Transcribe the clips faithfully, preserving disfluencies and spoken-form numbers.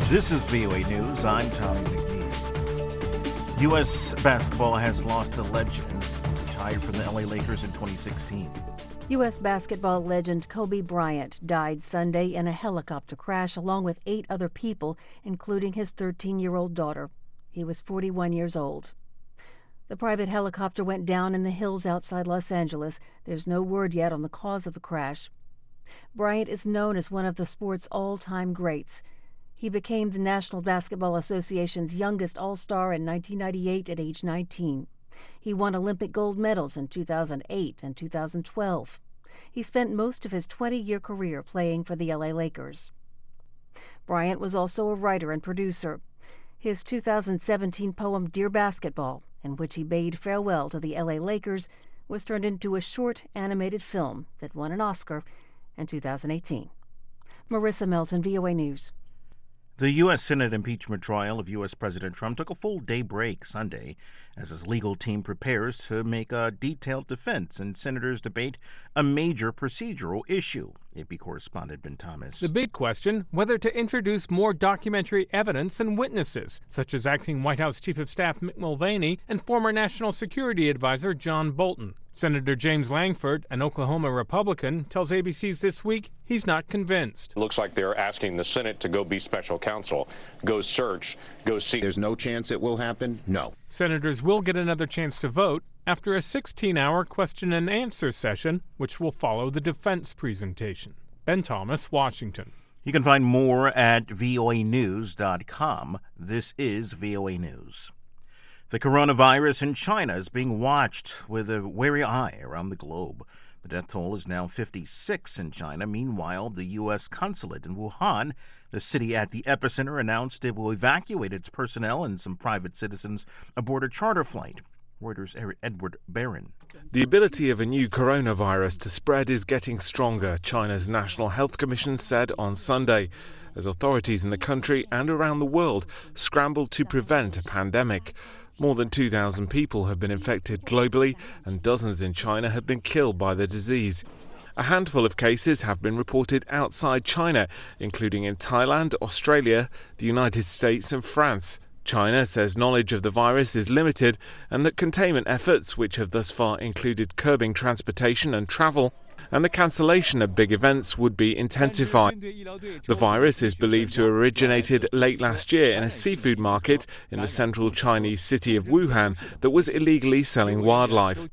This is V O A News. I'm Tommy McNeil. U S basketball has lost a legend, retired from the L A Lakers in twenty sixteen. U S basketball legend Kobe Bryant died Sunday in a helicopter crash along with eight other people, including his thirteen-year-old daughter. He was forty-one years old. The private helicopter went down in the hills outside Los Angeles. There's no word yet on the cause of the crash. Bryant is known as one of the sport's all-time greats. He became the National Basketball Association's youngest All-Star in nineteen ninety-eight at age nineteen. He won Olympic gold medals in two thousand eight and two thousand twelve. He spent most of his twenty-year career playing for the L A Lakers. Bryant was also a writer and producer. His two thousand seventeen poem Dear Basketball, in which he bade farewell to the L A Lakers, was turned into a short animated film that won an Oscar in two thousand eighteen. Marissa Melton, V O A News. The U S. Senate impeachment trial of U S. President Trump took a full day break Sunday as his legal team prepares to make a detailed defense and senators debate a major procedural issue. A P correspondent Ben Thomas. The big question, whether to introduce more documentary evidence and witnesses, such as acting White House Chief of Staff Mick Mulvaney and former National Security Advisor John Bolton. Senator James Langford, an Oklahoma Republican, tells A B C's This Week he's not convinced. It looks like they're asking the Senate to go be special counsel, go search, go see. There's no chance it will happen? No. Senators will get another chance to vote after a sixteen-hour question and answer session, which will follow the defense presentation. Ben Thomas, Washington. You can find more at V O A news dot com. This is V O A News. The coronavirus in China is being watched with a wary eye around the globe. The death toll is now fifty-six in China. Meanwhile, the U S consulate in Wuhan, the city at the epicenter, announced it will evacuate its personnel and some private citizens aboard a charter flight. Reuters' Edward Barron. The ability of a new coronavirus to spread is getting stronger, China's National Health Commission said on Sunday, as authorities in the country and around the world scramble to prevent a pandemic. More than two thousand people have been infected globally, and dozens in China have been killed by the disease. A handful of cases have been reported outside China, including in Thailand, Australia, the United States and France. China says knowledge of the virus is limited and that containment efforts, which have thus far included curbing transportation and travel, and the cancellation of big events would be intensified. The virus is believed to have originated late last year in a seafood market in the central Chinese city of Wuhan that was illegally selling wildlife.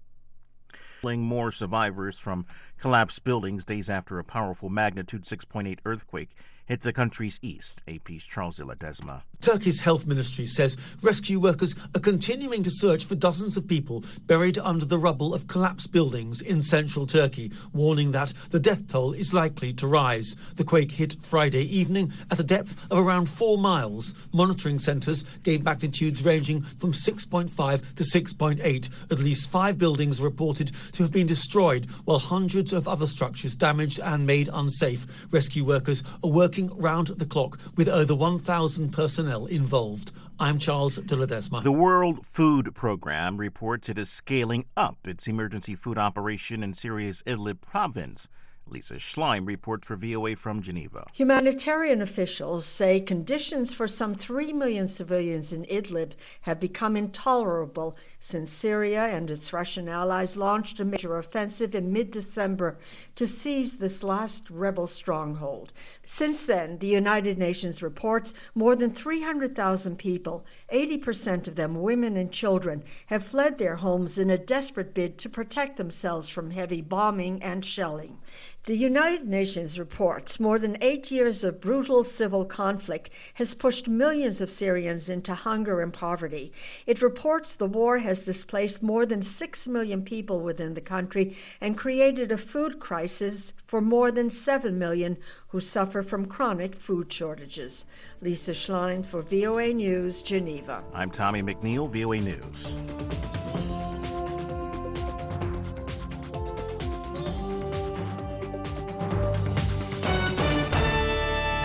More survivors from collapsed buildings days after a powerful magnitude six point eight earthquake hit the country's east. A P's Charles Iladesma. Turkey's health ministry says rescue workers are continuing to search for dozens of people buried under the rubble of collapsed buildings in central Turkey, warning that the death toll is likely to rise. The quake hit Friday evening at a depth of around four miles. Monitoring centres gave magnitudes ranging from six point five to six point eight. At least five buildings are reported to have been destroyed, while hundreds of other structures damaged and made unsafe. Rescue workers are working round the clock with over one thousand personnel involved. I'm Charles de Ledesma. The World Food Programme reports it is scaling up its emergency food operation in Syria's Idlib province. Lisa Schlein reports for V O A from Geneva. Humanitarian officials say conditions for some three million civilians in Idlib have become intolerable since Syria and its Russian allies launched a major offensive in mid-December to seize this last rebel stronghold. Since then, the United Nations reports more than three hundred thousand people, eighty percent of them women and children, have fled their homes in a desperate bid to protect themselves from heavy bombing and shelling. The United Nations reports more than eight years of brutal civil conflict has pushed millions of Syrians into hunger and poverty. It reports the war has displaced more than six million people within the country and created a food crisis for more than seven million who suffer from chronic food shortages. Lisa Schlein for V O A News, Geneva. I'm Tommy McNeil, V O A News.